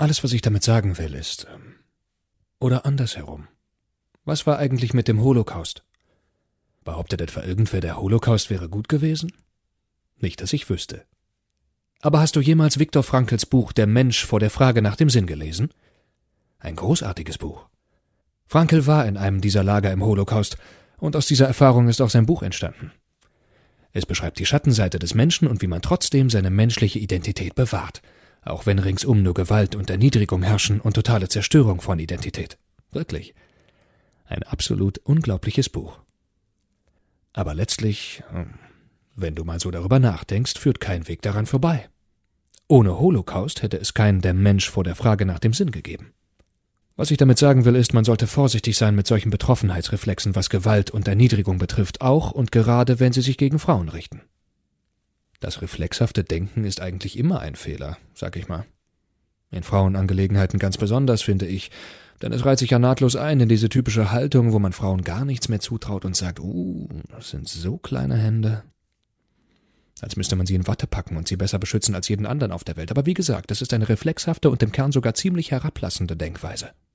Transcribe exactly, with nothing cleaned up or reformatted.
Alles, was ich damit sagen will, ist... Oder andersherum. Was war eigentlich mit dem Holocaust? Behauptet etwa irgendwer, der Holocaust wäre gut gewesen? Nicht, dass ich wüsste. Aber hast du jemals Viktor Frankls Buch »Der Mensch vor der Frage nach dem Sinn« gelesen? Ein großartiges Buch. Frankl war in einem dieser Lager im Holocaust, und aus dieser Erfahrung ist auch sein Buch entstanden. Es beschreibt die Schattenseite des Menschen und wie man trotzdem seine menschliche Identität bewahrt, auch wenn ringsum nur Gewalt und Erniedrigung herrschen und totale Zerstörung von Identität. Wirklich. Ein absolut unglaubliches Buch. Aber letztlich, wenn du mal so darüber nachdenkst, führt kein Weg daran vorbei. Ohne Holocaust hätte es keinen »Der Mensch vor der Frage nach dem Sinn« gegeben. Was ich damit sagen will, ist, man sollte vorsichtig sein mit solchen Betroffenheitsreflexen, was Gewalt und Erniedrigung betrifft, auch und gerade, wenn sie sich gegen Frauen richten. Das reflexhafte Denken ist eigentlich immer ein Fehler, sag ich mal. In Frauenangelegenheiten ganz besonders, finde ich, denn es reiht sich ja nahtlos ein in diese typische Haltung, wo man Frauen gar nichts mehr zutraut und sagt, uh, das sind so kleine Hände. Als müsste man sie in Watte packen und sie besser beschützen als jeden anderen auf der Welt. Aber wie gesagt, das ist eine reflexhafte und im Kern sogar ziemlich herablassende Denkweise.